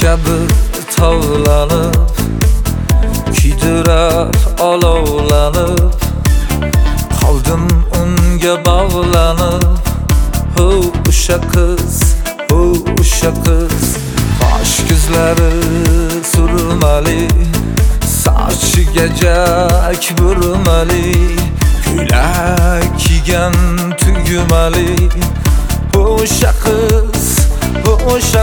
kabi tovlanib, kuydirar olovlanib, qoldim unga bog'lanib. O'sha qiz, o'sha qiz, qosh ko'zlari surmali, sochiga jak burmali, ko'ylak kiygan tugmali. O'sha qiz, o'sha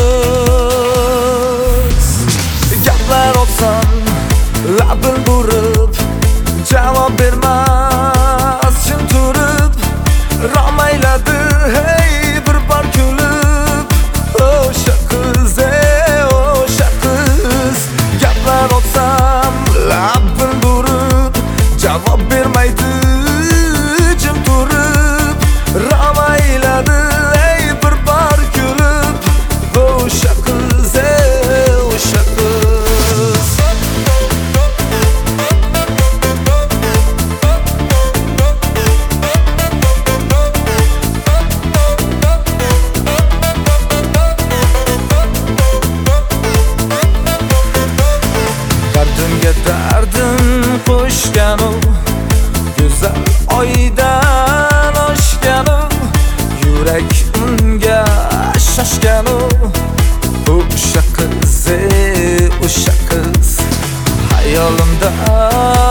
qiz. Gaplar olsam labin burib, javob bermas jim turib, romayladi hey bir bor kulib. O'sha qiz, o'sha qiz. Gaplar olsam labin burib, javob bermaydi jim turib, romayladi hey bir bor kulib. O'sha qiz, o'sha qiz. Dardimga dardim qo'shgan u, go'zal oydan oshgan u, yurak unga shoshgan u. O'sha qiz, o'sha qiz. Hayolimda